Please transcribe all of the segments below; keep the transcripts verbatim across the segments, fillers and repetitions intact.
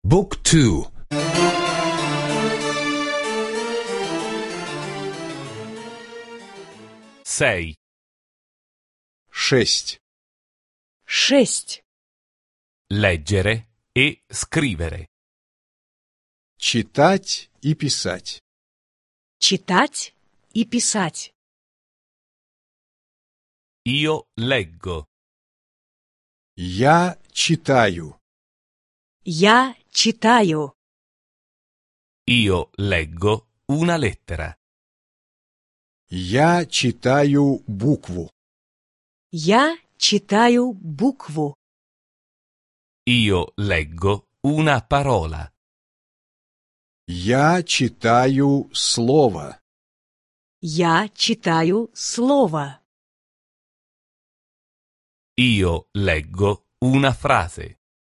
บุ๊กทู sei шесть шесть leggere e scrivere читать и писать читать и писать io leggo я читаю я читаю io leggo una lettera я читаю букву я читаю букву io leggo una parola я читаю слово я читаю слово io leggo una frase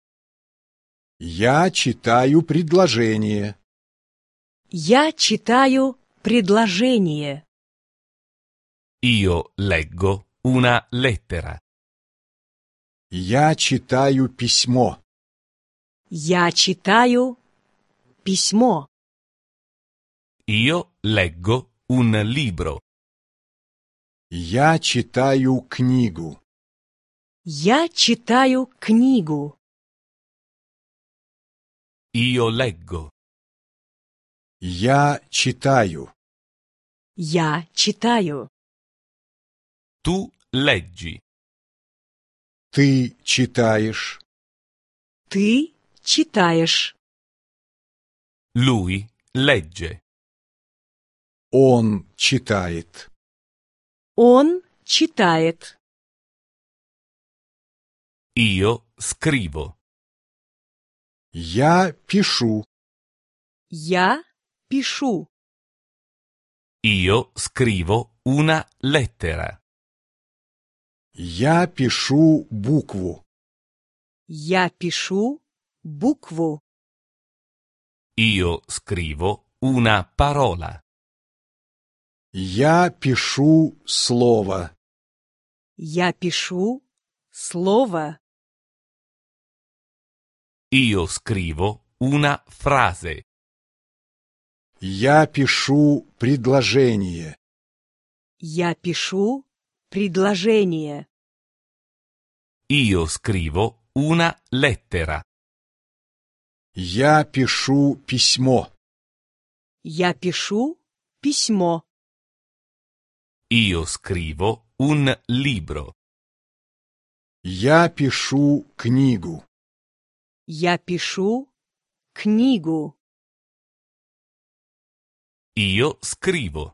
я читаю предложение я читаю предложение io leggo una lettera я читаю письмо я читаю письмо io leggo un libro я читаю книгу я читаю книгу io leggo я читаю я читаю tu leggi ты читаешь ты читаешь lui legge он читает он читает io scrivo я пишу я пишу io scrivo una lettera я пишу букву я пишу букву io scrivo una parola я пишу слово я пишу слово io scrivo una frase я пишу предложение я пишу предложение io scrivo una lettera я пишу письмо я пишу письмо io scrivo un libro я пишу книгу я пишу книгу io scrivo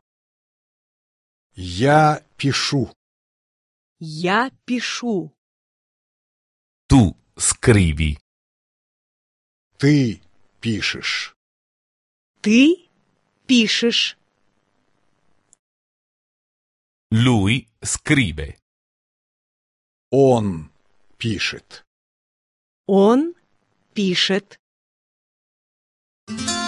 я пишу я пишу tu scrivi ты пишешь ты пишешь lui scrive он пишет он пишет